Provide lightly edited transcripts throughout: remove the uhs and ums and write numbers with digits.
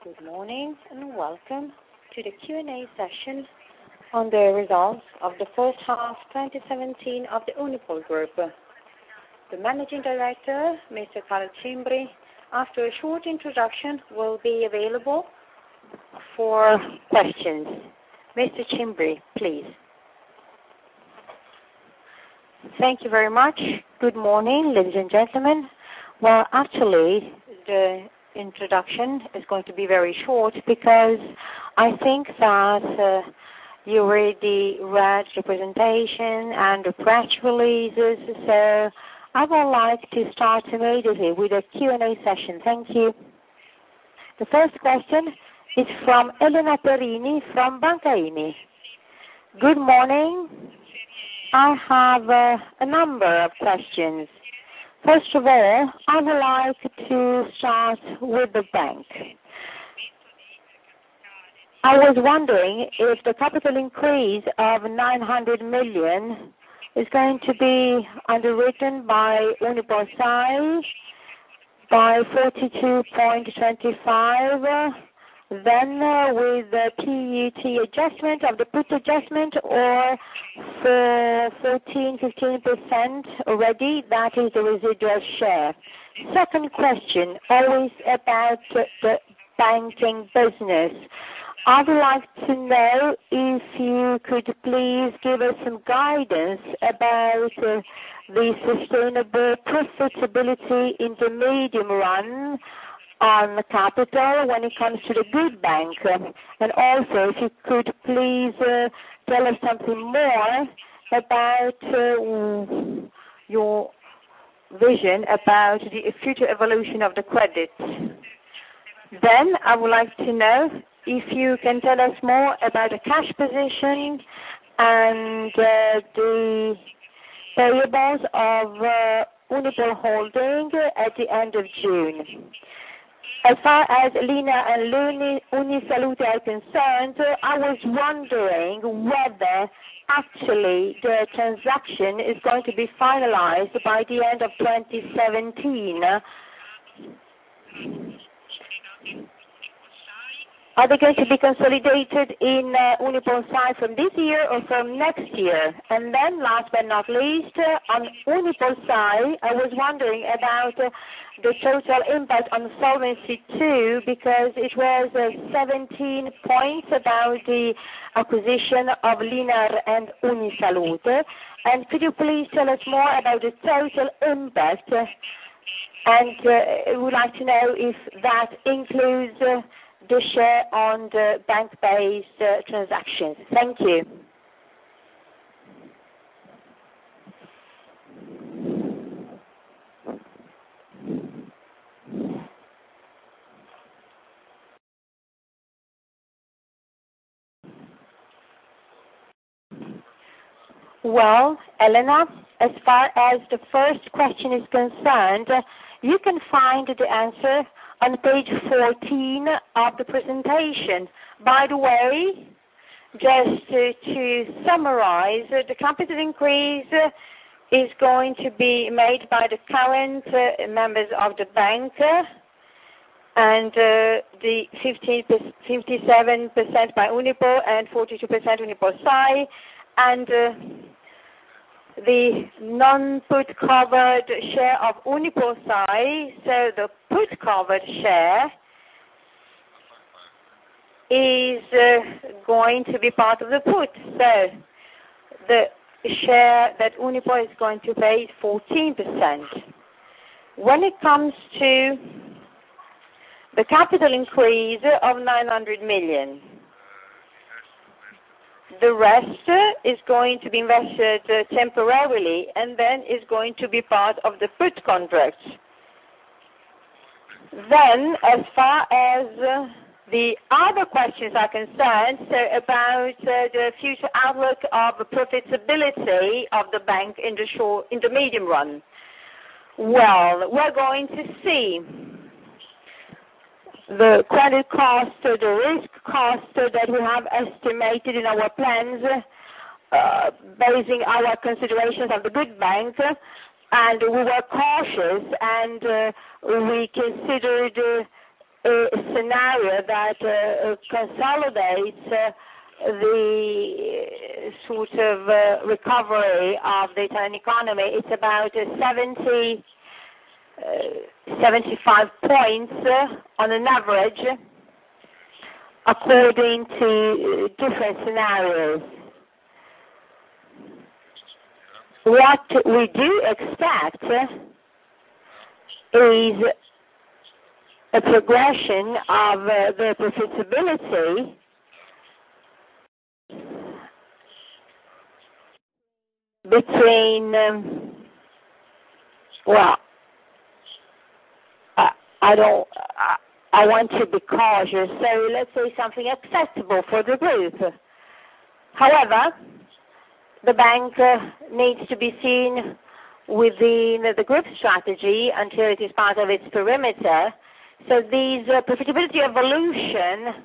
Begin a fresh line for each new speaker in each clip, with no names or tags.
Good morning and welcome to the Q&A session on the results of the first half 2017 of the Unipol Group. The Managing Director, Mr. Carlo Cimbri, after a short introduction, will be available for questions. Mr. Cimbri, please. Thank you very much. Good morning, ladies and gentlemen. Well, actually, the introduction is going to be very short because I think that you already read the presentation and the press releases, so I would like to start immediately with a Q&A session. Thank you. The first question is from Elena Perini from Banca IMI. Good morning. I have a number of questions. First of all, I would like to start with the bank. I was wondering if the capital increase of 900 million is going to be underwritten by UnipolSai by 42.25, then with the PUT adjustment of the put adjustment, or for 15% already, that is the residual share. Second question, always about the banking business. I would like to know if you could please give us some guidance about the sustainable profitability in the medium run on the capital when it comes to the good bank. And also, if you could please tell us something more about your vision about the future evolution of the credit. Then I would like to know if you can tell us more about the cash position and the payables of Unipol Holding at the end of June. As far as Lina and Unisalute are concerned, I was wondering whether actually the transaction is going to be finalized by the end of 2017. Are they going to be consolidated in UnipolSai from this year or from next year? And then, last but not least, on UnipolSai, I was wondering about the total impact on Solvency II, because it was 17 points about the acquisition of Linar and Unisalute. And could you please tell us more about the total impact? And I would like to know if that includes the share on the bank-based transactions. Thank you. Well, Elena, as far as the first question is concerned, you can find the answer on page 14 of the presentation. By the way, just to summarize, the capital increase is going to be made by the current members of the bank, and the 57% by Unipol and 42% UnipolSai, and the non-put covered share of UnipolSai, so the put covered share is going to be part of the put. So the share that Unipol is going to pay is 14%. When it comes to the capital increase of 900 million, the rest is going to be invested temporarily and then is going to be part of the put contracts. Then, as far as the other questions are concerned, so about the future outlook of profitability of the bank in the medium run. Well, we're going to see the credit cost, the risk cost that we have estimated in our plans, basing our considerations of the good bank, and we were cautious and we considered a scenario that consolidates the sort of recovery of the Italian economy. It's about 75 points on an average, according to different scenarios. What we do expect is a progression of the profitability between, I want to be cautious, so let's say something acceptable for the group. However, the bank needs to be seen within the group strategy until it is part of its perimeter. So these profitability evolution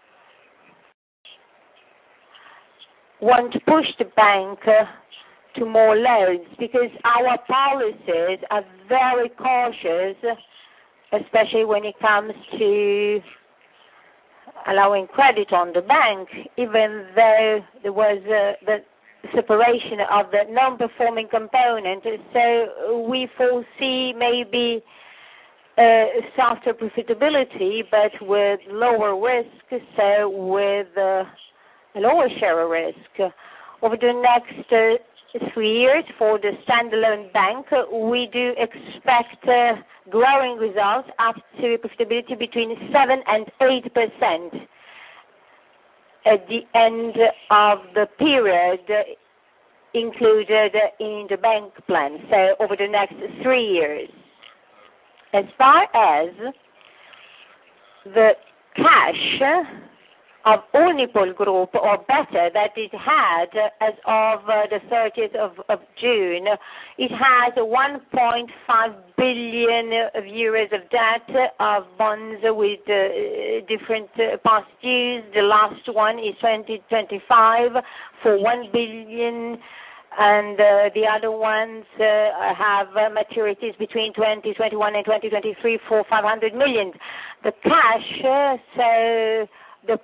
want to push the bank to more loans, because our policies are very cautious, especially when it comes to allowing credit on the bank, even though there was the separation of the non-performing component. So we foresee maybe softer profitability, but with lower risk, so with a lower share of risk. Over the next 3 years for the standalone bank, we do expect growing results up to profitability between 7 and 8% at the end of the period included in the bank plan, so over the next 3 years. As far as the cash of Unipol Group, or better, that it had as of the 30th of June, it has 1.5 billion euros of debt, of bonds with different past dues. The last one is 2025 for 1 billion, and the other ones have maturities between 2021 and 2023 for 500 million. The cash, so the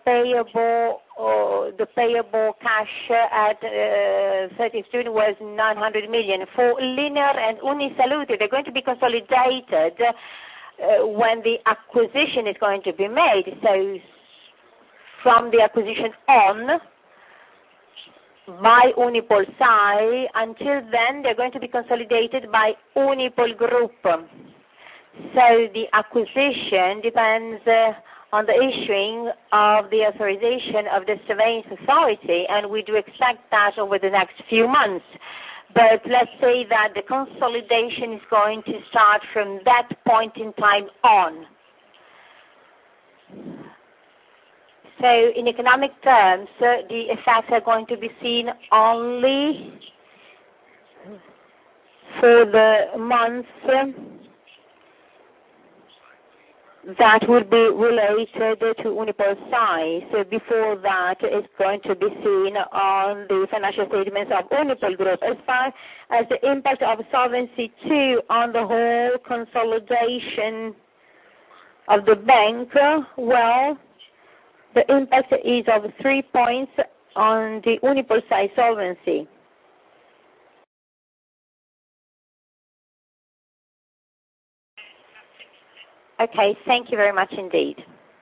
payable cash at 30th June was 900 million. For Linear and Unisalute, they're going to be consolidated when the acquisition is going to be made. So from the acquisition on, by Unipol SAI, until then they're going to be consolidated by Unipol Group. So the acquisition depends on the issuing of the authorization of the surveillance authority, and we do expect that over the next few months. But let's say that the consolidation is going to start from that point in time on. So in economic terms, the effects are going to be seen only for the months that will be related to Unipol SAI. So before that, it's going to be seen on the financial statements of Unipol Group. As far as the impact of Solvency II on the whole consolidation of the bank, well, the impact is of 3 points on the Unipol SAI solvency. Okay, thank you very much indeed.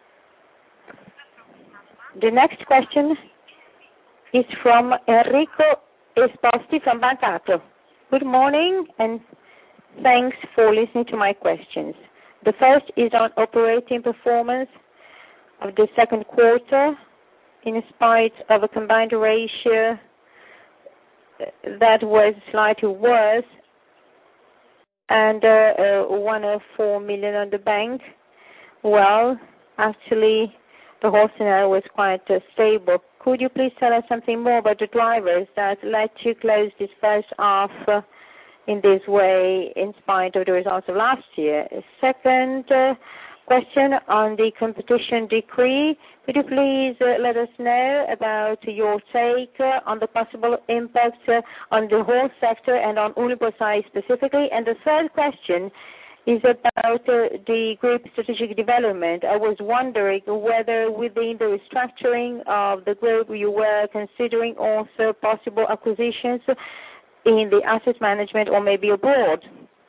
The next question is from Enrico Esposti from Banca Akros. Good morning, and thanks for listening to my questions. The first is on operating performance of the second quarter, in spite of a combined ratio that was slightly worse, and 104 million on the bank. Well, actually, the whole scenario was quite stable. Could you please tell us something more about the drivers that let you close this first half in this way, in spite of the results of last year? Second question on the competition decree. Could you please let us know about your take on the possible impact on the whole sector and on Unipol SAI specifically? And the third question is about the group strategic development. I was wondering whether within the restructuring of the group you were considering also possible acquisitions in the asset management or maybe abroad.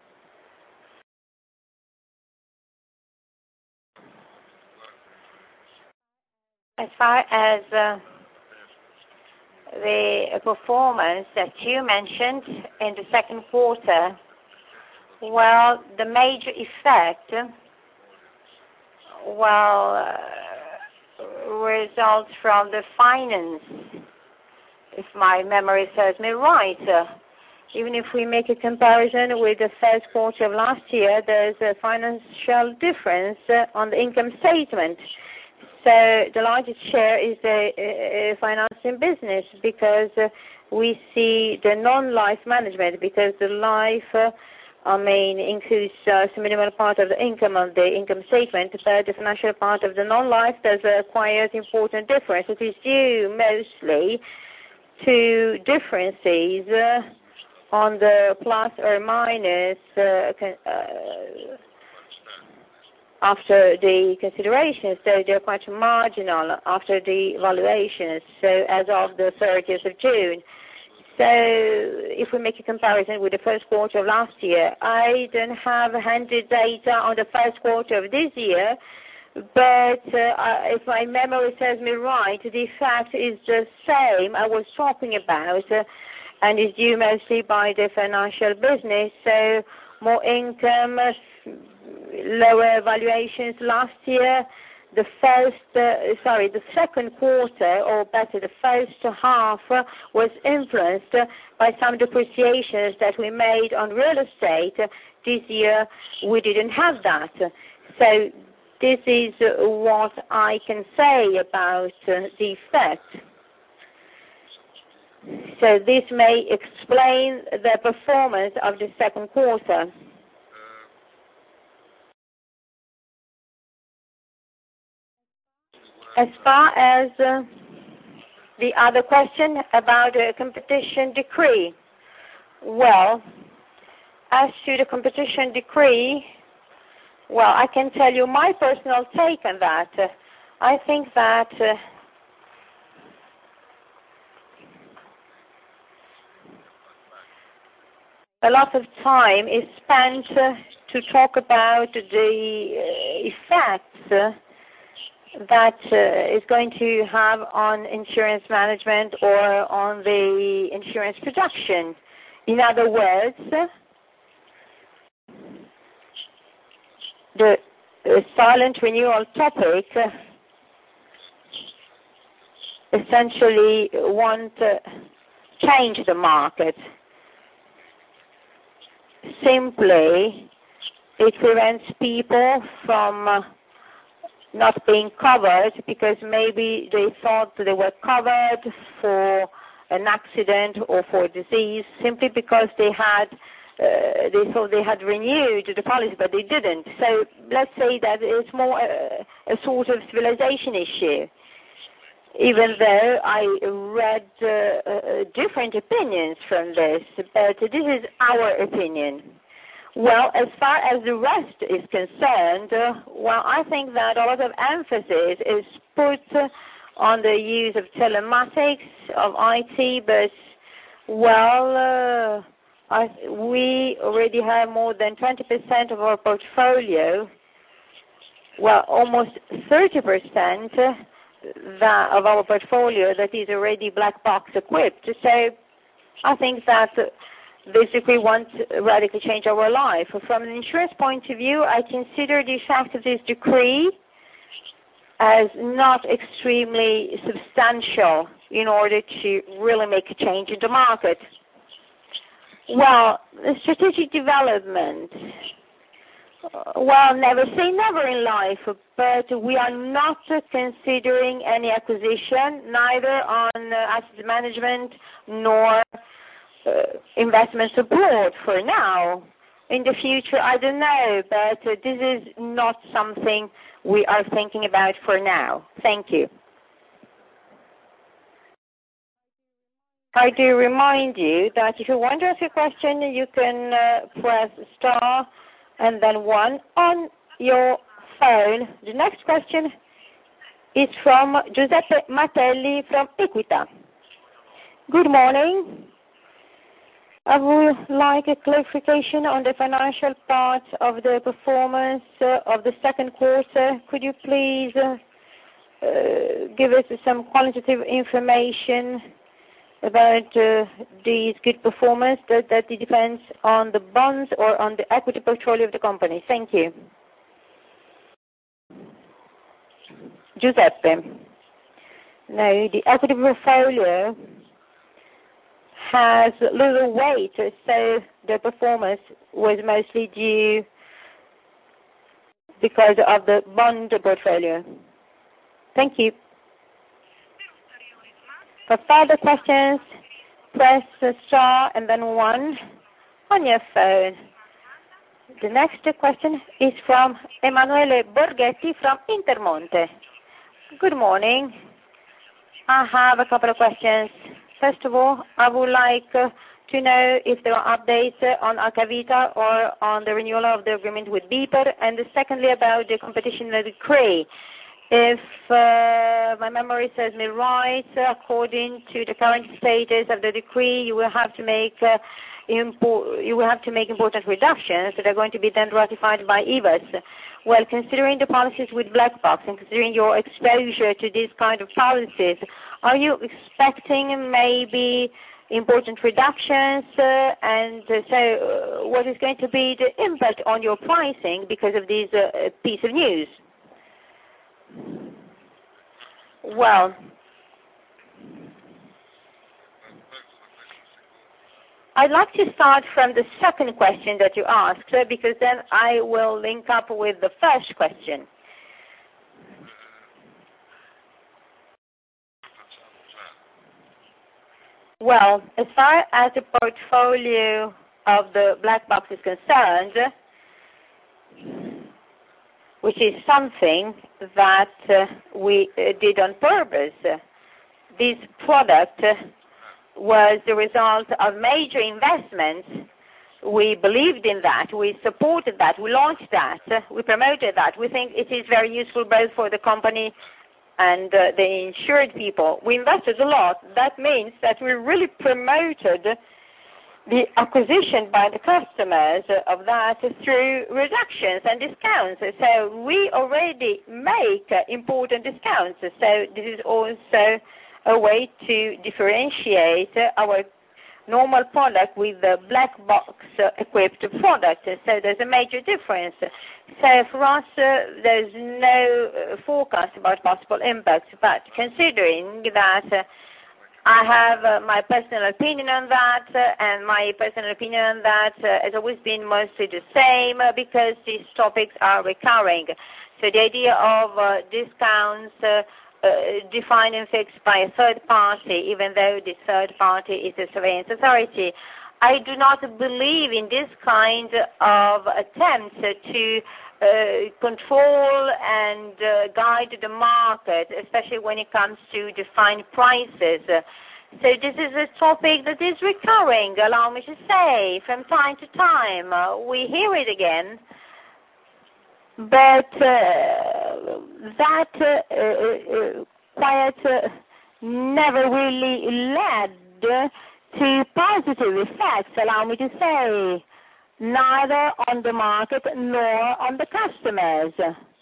As far as the performance that you mentioned in the second quarter, well, the major effect, results from the finance, if my memory serves me right. Even if we make a comparison with the first quarter of last year, there's a financial difference on the income statement. So the largest share is the financing business, because we see the non-life management, because the life includes a minimal part of the income of the income statement, but the financial part of the non-life does quite important difference. It is due mostly to differences on the plus or minus after the considerations, so they're quite marginal after the valuations, so as of the 30th of June. So if we make a comparison with the first quarter of last year, I don't have handy data on the first quarter of this year, but if my memory serves me right, the effect is the same I was talking about, and is due mostly by the financial business, so more income, lower valuations last year. The second quarter, or better, the first half was influenced by some depreciations that we made on real estate. This year, we didn't have that. So this is what I can say about the effect. So this may explain the performance of the second quarter. As far as the other question about the competition decree, well, as to the competition decree, well, I can tell you my personal take on that. I think that a lot of time is spent to talk about the effects that is going to have on insurance management or on the insurance production. In other words, the silent renewal topic essentially won't change the market. Simply, it prevents people from not being covered because maybe they thought they were covered for an accident or for disease simply because they thought they had renewed the policy, but they didn't. So let's say that it's more a sort of civilization issue, even though I read different opinions from this, but this is our opinion. Well, as far as the rest is concerned, I think that a lot of emphasis is put on the use of telematics, of IT, but, we already have more than 20% of our portfolio, almost 30% of our portfolio that is already black box equipped. So I think that this decree won't radically change our life. From an insurance point of view, I consider the effect of this decree as not extremely substantial in order to really make a change in the market. The strategic development, never say never in life, but we are not considering any acquisition, neither on asset management nor investments abroad for now. In the future, I don't know, but this is not something we are thinking about for now. Thank you. I do remind you that if you want to ask a question, you can press star and then 1 on your phone. The next question is from Giuseppe Matelli from Equita. Good morning. I would like a clarification on the financial part of the performance of the second quarter. Could you please give us some qualitative information about these good performance that it depends on the bonds or on the equity portfolio of the company? Thank you. Giuseppe. No, the equity portfolio has little weight, so the performance was mostly due because of the bond portfolio. Thank you. For further questions, press star and then 1 on your phone. The next question is from Emanuele Borghetti from Intermonte. Good morning. I have a couple of questions. First of all, I would like to know if there are updates on Alcavita or on the renewal of the agreement with BPER, and secondly about the competition decree. If my memory serves me right, according to the current status of the decree, you will have to make important reductions that are going to be then ratified by IVAS. Well, considering the policies with black box and considering your exposure to these kind of policies, are you expecting maybe important reductions? And so what is going to be the impact on your pricing because of this piece of news? Well, I'd like to start from the second question that you asked, because then I will link up with the first question. Well, as far as the portfolio of the black box is concerned, which is something that we did on purpose, this product was the result of major investments. We believed in that, we supported that, we launched that, we promoted that. We think it is very useful both for the company and the insured people. We invested a lot. That means that we really promoted the acquisition by the customers of that through reductions and discounts. So we already make important discounts. So this is also a way to differentiate our normal product with the black box equipped product. So there's a major difference. So for us, there's no forecast about possible impacts, but considering that I have my personal opinion on that, and my personal opinion on that has always been mostly the same because these topics are recurring. So the idea of discounts defined and fixed by a third party, even though the third party is a surveillance authority, I do not believe in this kind of attempts to control and guide the market, especially when it comes to defined prices. So this is a topic that is recurring, allow me to say, from time to time. We hear it again, but that quite never really led to positive effects, allow me to say, neither on the market nor on the customers.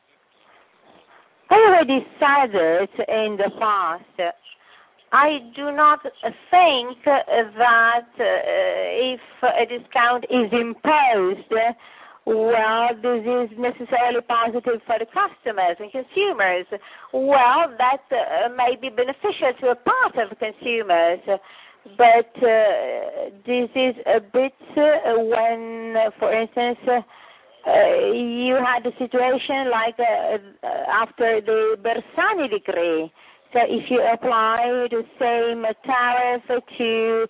I already said it in the past. I do not think that if a discount is imposed, well, this is necessarily positive for the customers and consumers. Well, that may be beneficial to a part of consumers, but this is a bit when, for instance, you had a situation like after the Bersani decree. So if you apply the same tariff to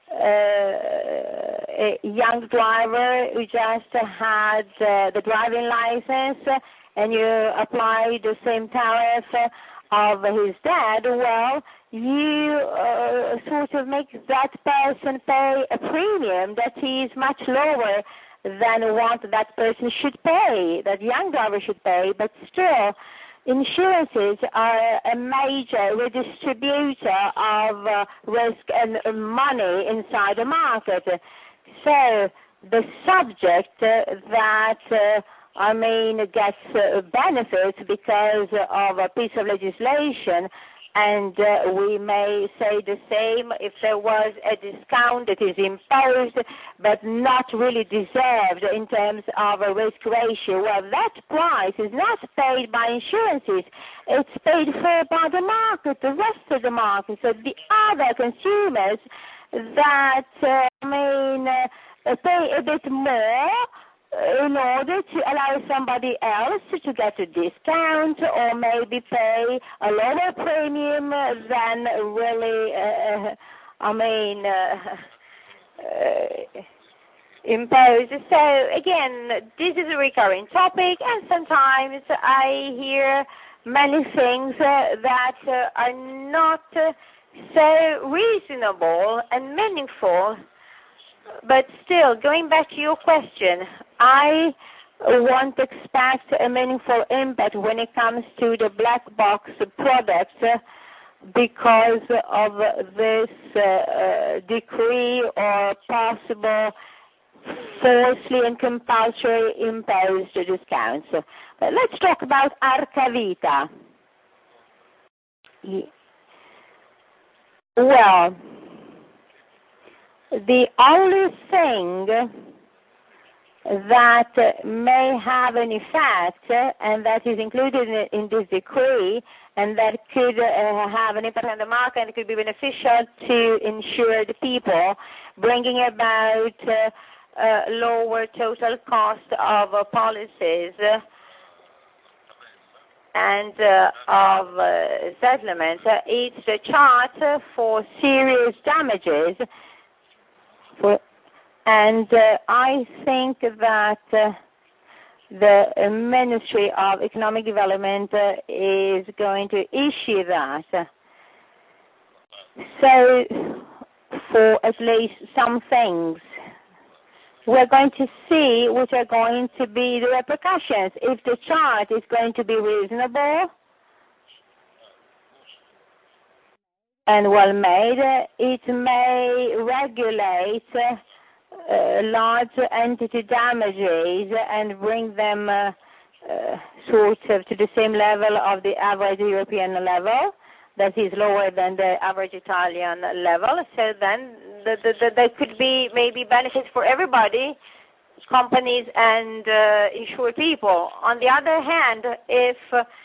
a young driver who just had the driving license, and you apply the same tariff of his dad, well, you sort of make that person pay a premium that is much lower than what that person should pay, that young driver should pay, but still, insurances are a major redistributor of risk and money inside the market. So the subject that gets benefits because of a piece of legislation, and we may say the same if there was a discount that is imposed but not really deserved in terms of a risk ratio. Well, that price is not paid by insurances. It's paid for by the market, the rest of the market. So the other consumers that pay a bit more in order to allow somebody else to get a discount, or maybe pay a lower premium than really, imposed. So again, this is a recurring topic, and sometimes I hear many things that are not so reasonable and meaningful. But still, going back to your question, I won't expect a meaningful impact when it comes to the black box products because of this decree or possible falsely and compulsory imposed discounts. But let's talk about Arca-Vita. Well, the only thing that may have an effect, and that is included in this decree, and that could have an impact on the market and could be beneficial to insured people, bringing about lower total cost of policies and of settlement. It's a chart for serious damages. And I think that the Ministry of Economic Development is going to issue that. So, for at least some things, we're going to see what are going to be the repercussions. If the chart is going to be reasonable and well made, it may regulate large entity damages and bring them sort of to the same level of the average European level, that is lower than the average Italian level. So then there could be maybe benefits for everybody, companies and insured people. On the other hand, if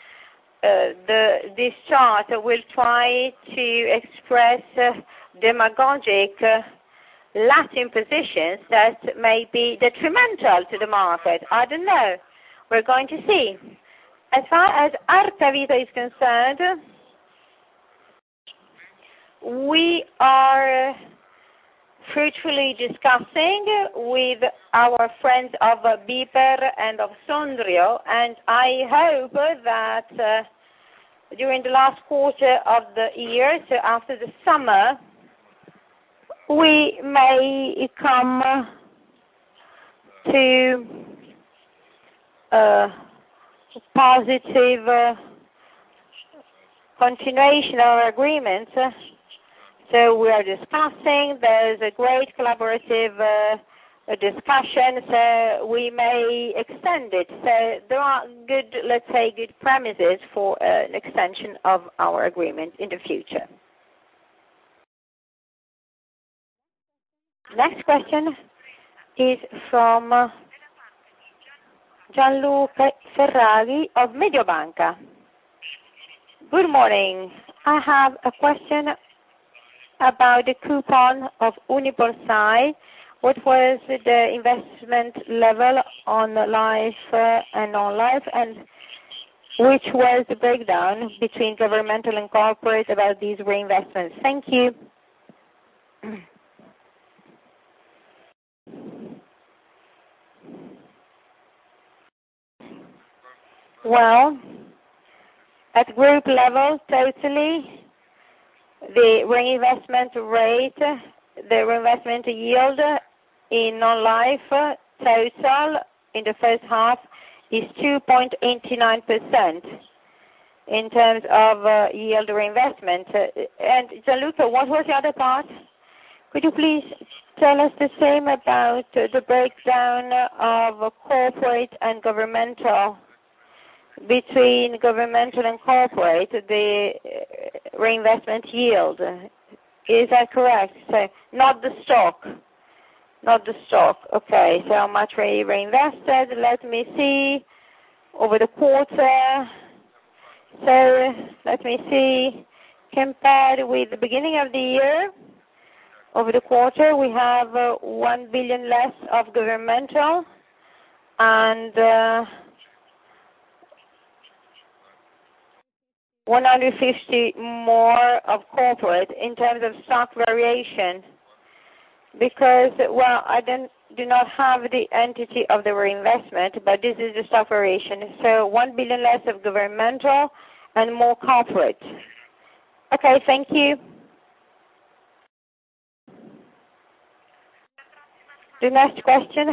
this chart will try to express demagogic Latin positions that may be detrimental to the market. I don't know. We're going to see. As far as Arca-Vita is concerned, we are fruitfully discussing with our friends of BPER and of Sondrio, and I hope that during the last quarter of the year, so after the summer, we may come to a positive continuation of our agreement. So we are discussing, there's a great collaborative discussion, so we may extend it. So there are good, let's say, good premises for an extension of our agreement in the future. Next question is from Gianluca Ferrari of Mediobanca. Good morning. I have a question about the coupon of Uniporsai. What was the investment level on life and non-life, and which was the breakdown between governmental and corporate about these reinvestments? Thank you. Well, at group level, totally, the reinvestment rate, the reinvestment yield in non-life total in the first half is 2.89% in terms of yield reinvestment. And Gianluca, what was the other part? Could you please tell us the same about the breakdown of corporate and governmental, between governmental and corporate, the reinvestment yield? Is that correct? So not the stock. Not the stock. Okay, so how much reinvested? Let me see. Over the quarter. So let me see. Compared with the beginning of the year, over the quarter, we have 1 billion less of governmental and 150 more of corporate in terms of stock variation. Because, well, I do not have the entity of the reinvestment, but this is the stock variation. So 1 billion less of governmental and more corporate. Okay, thank you. The next question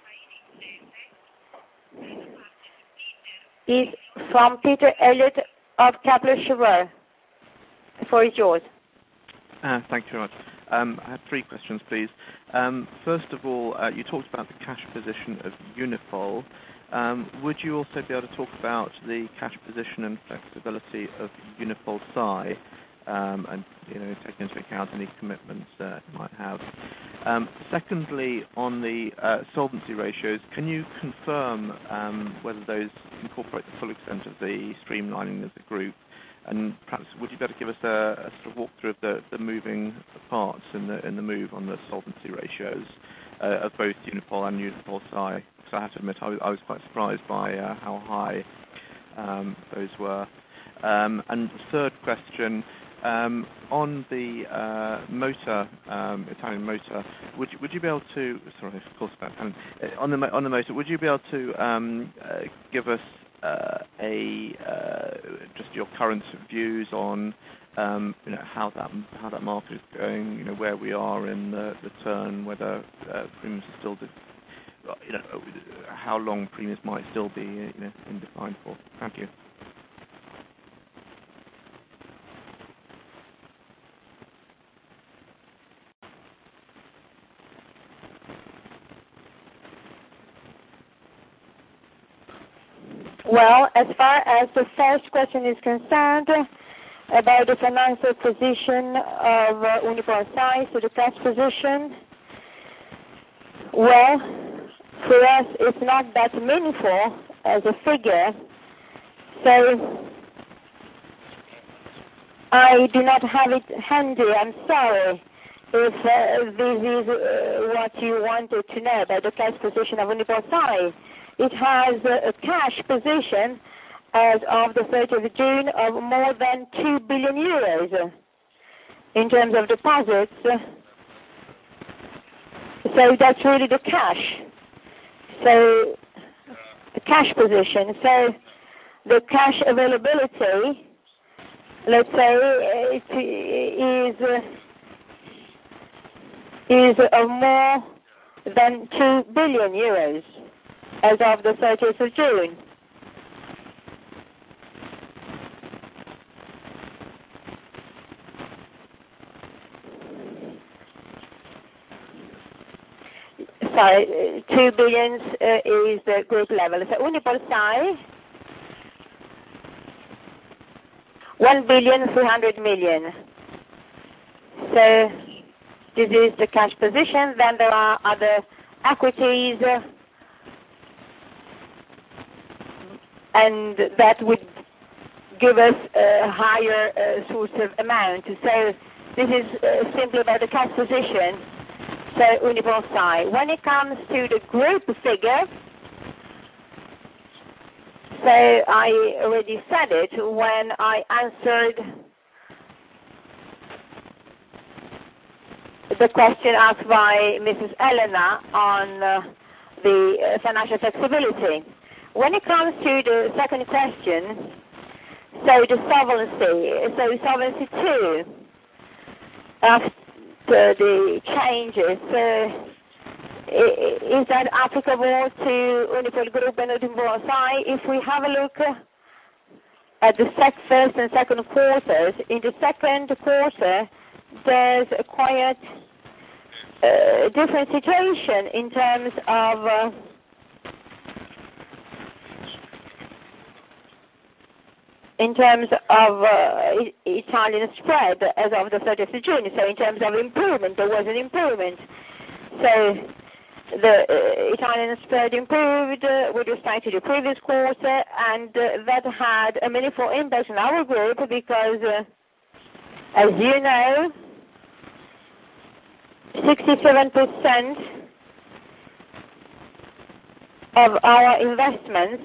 is from Peter Elliott of Kepler Cheuvreux. The floor is yours.
Thank you very much. I have three questions, please. First of all, you talked about the cash position of Unipol. Would you also be able to talk about the cash position and flexibility of Unipol SAI, and taking into account any commitments that you might have? Secondly, on the solvency ratios, can you confirm whether those incorporate the full extent of the streamlining of the group? And perhaps would you better give us a sort of walkthrough of the moving parts in the move on the solvency ratios of both Unipol and Unipol SAI? Because I have to admit I was quite surprised by how high those were. And third question, on the Italian motor, would you be able to? Sorry, of course, on the motor, would you be able to give us just your current views on how that market is going, where we are in the turn, whether premiums are still, how long premiums might still be in decline for? Thank you.
Well, as far as the first question is concerned, about the financial position of Unipol SAI, so the cash position, well, for us it's not that meaningful as a figure, so I do not have it handy. I'm sorry if this is what you wanted to know about the cash position of Unipol SAI. It has a cash position as of the 30th of June of more than 2 billion euros in terms of deposits. So that's really the cash. So the cash position. So the cash availability, let's say, it is of more than 2 billion euros. As of the 30th of June. Sorry, 2 billion is the group level. So Unipol SAI, 1.3 billion. So this is the cash position. Then there are other equities, and that would give us a higher sort of amount. So this is simply about the cash position, so Unipol SAI. When it comes to the group figure, so I already said it when I answered the question asked by Mrs. Elena on the financial flexibility. When it comes to the second question, so the Solvency II, after the changes, is that applicable to Unipol Group and Unipol SI? If we have a look at the first and second quarters, in the second quarter, there's a quite different situation in terms of Italian spread as of the 30th of June. So in terms of improvement, there was an improvement. So the Italian spread improved with respect to the previous quarter, and that had a meaningful impact on our group because, as you know, 67% of our investments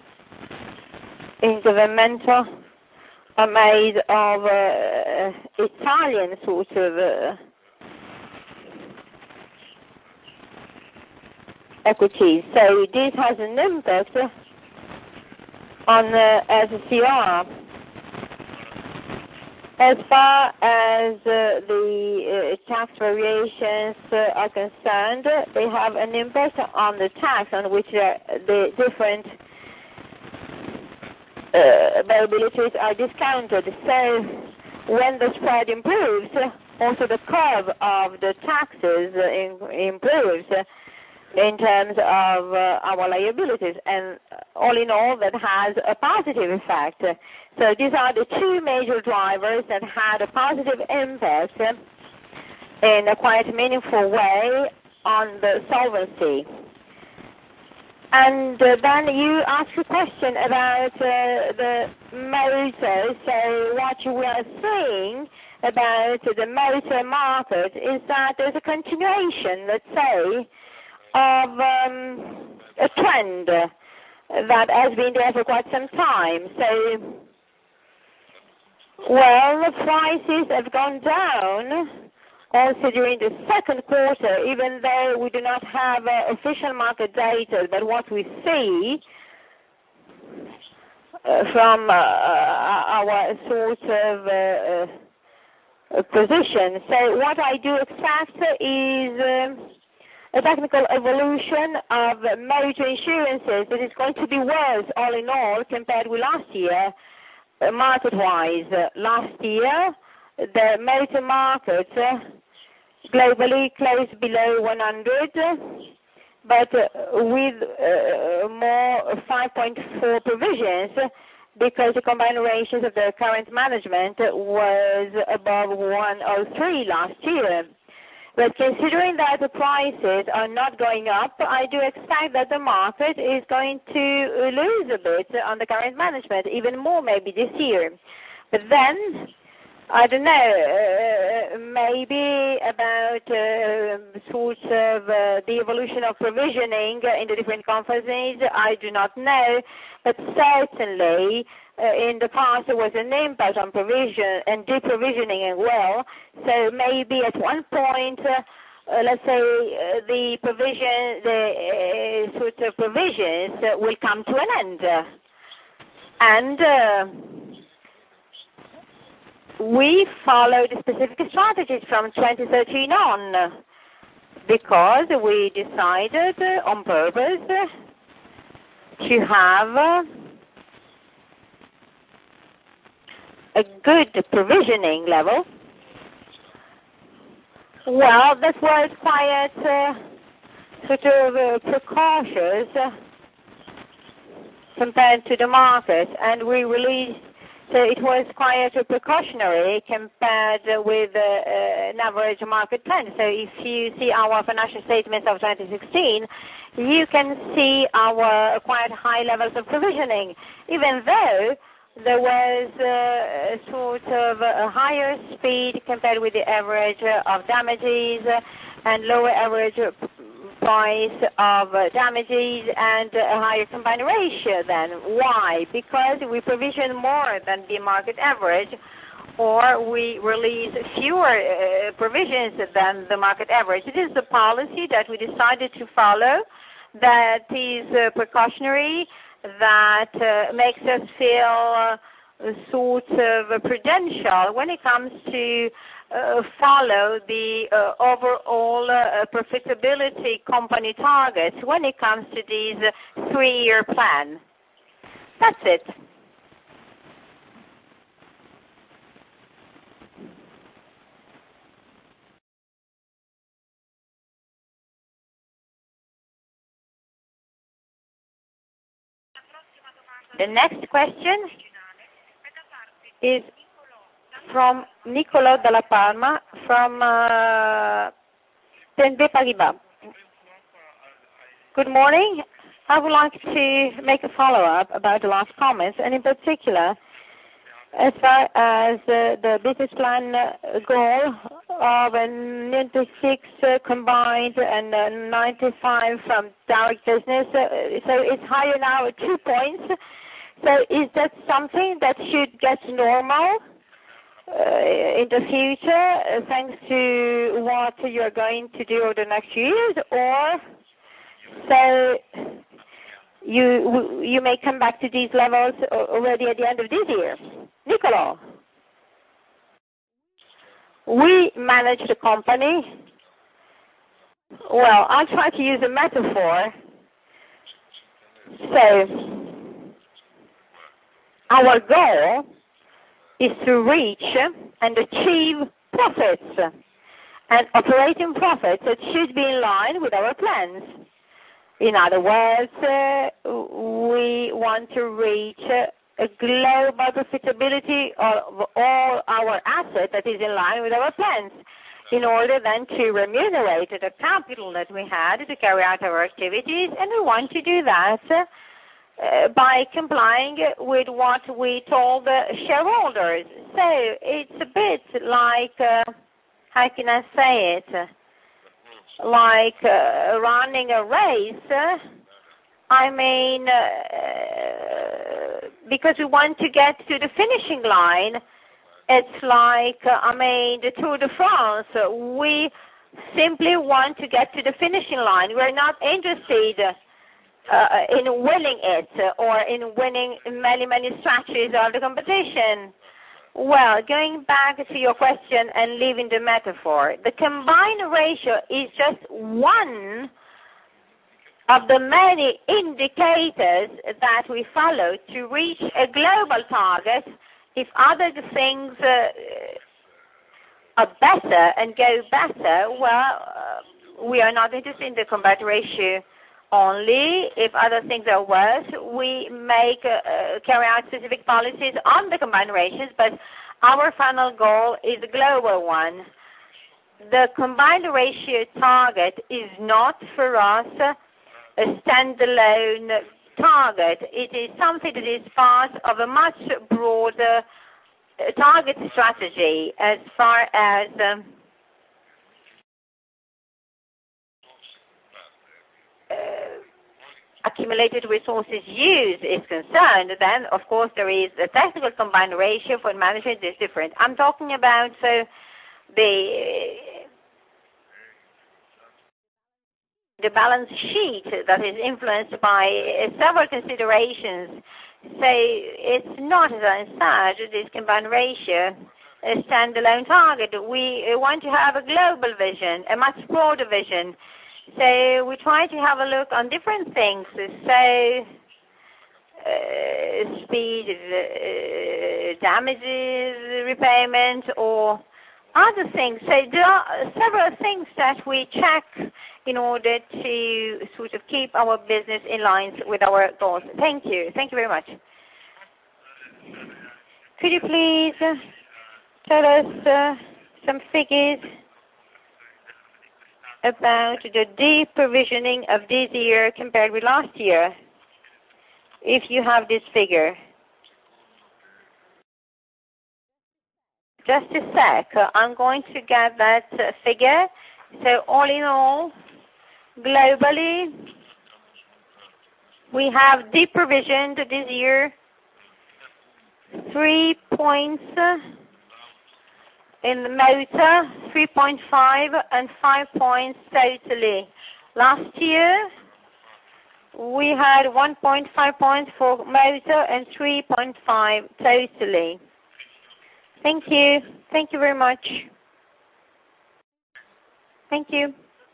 in governmental are made of Italian sort of equities. So this has an impact on SCR. As far as the tax variations are concerned, they have an impact on the tax on which the different variabilities are discounted. So when the spread improves, also the curve of the taxes improves in terms of our liabilities, and all in all, that has a positive effect. So these are the two major drivers that had a positive impact in a quite meaningful way on the solvency. And then you asked a question about the motor. So what you were saying about the motor market is that there's a continuation, let's say, of a trend that has been there for quite some time. So, well, prices have gone down also during the second quarter, even though we do not have official market data, but what we see from our sort of position. So what I do expect is a technical evolution of motor insurances that is going to be worse all in all compared with last year, market-wise. Last year, the motor market globally closed below 100, but with more 5.4 provisions, because the combined ratios of the current management was above 103 last year. But considering that the prices are not going up, I do expect that the market is going to lose a bit on the current management, even more maybe this year. But then, I don't know, maybe about sort of the evolution of provisioning in the different companies, I do not know, but certainly in the past there was an impact on provision and deprovisioning as well. So maybe at one point, let's say the provision, the sort of provisions will come to an end, and we followed specific strategies from 2013 on, because we decided on purpose to have a good provisioning level. Well, that was quite sort of precautious compared to the market, and we released. So it was quite precautionary compared with an average market trend. So if you see our financial statements of 2016, you can see our quite high levels of provisioning, even though there was a sort of a higher speed compared with the average of damages and lower average price of damages and a higher combined ratio then. Why? Because we provision more than the market average, or we release fewer provisions than the market average. It is the policy that we decided to follow, that is precautionary, that makes us feel sort of prudential when it comes to follow the overall profitability company targets when it comes to this 3-year plan. That's it. The next question is from Niccolò Dalla Palma from BNP Paribas. Good morning. I would like to make a follow-up about the last comments, and in particular, as far as the business plan goal of a 96 combined and 95 from direct business, so it's higher now at 2 points. So is that something that should get normal in the future, thanks to what you're going to do over the next few years, or so you may come back to these levels already at the end of this year? Niccolò, we manage the company. Well, I'll try to use a metaphor. So, our goal is to reach and achieve profits, and operating profits that should be in line with our plans. In other words, we want to reach a global profitability of all our assets that is in line with our plans, in order then to remunerate the capital that we had to carry out our activities, and we want to do that by complying with what we told the shareholders. So it's a bit like, how can I say it, like running a race. I mean, because we want to get to the finishing line. It's like, the Tour de France. We simply want to get to the finishing line. We're not interested in winning it or in winning many, many stretches of the competition. Well, going back to your question and leaving the metaphor, the combined ratio is just one of the many indicators that we follow to reach a global target. If other things are better and go better, well, we are not interested in the combined ratio only. If other things are worse, we may carry out specific policies on the combined ratios, but our final goal is a global one. The combined ratio target is not for us a standalone target. It is something that is part of a much broader target strategy as far as accumulated resources use is concerned. Then, of course, there is a technical combined ratio for management is different. I'm talking about the balance sheet that is influenced by several considerations. So it's not, as I said, this combined ratio, a standalone target. We want to have a global vision, a much broader vision. So we try to have a look on different things. So speed, damages, repayment, or other things. So there are several things that we check in order to sort of keep our business in line with our goals. Thank you. Thank you very much. Could you please tell us some figures about the deprovisioning of this year compared with last year, if you have this figure? Just a sec. I'm going to get that figure. So all in all, globally, we have deprovisioned this year 3 points in the motor, 3.5 and 5 points totally. Last year, We had 1.5 points for motor and 3.5 totally. Thank you. Thank you very much. Thank you.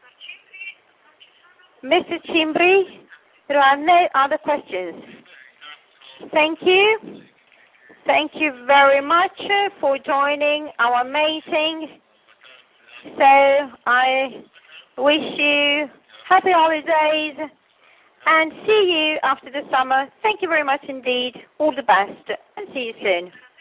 Mr. Cimbri, there are no other questions. Thank you. Thank you very much for joining our meeting. So I wish you happy holidays and see you after the summer. Thank you very much indeed. All the best and see you soon.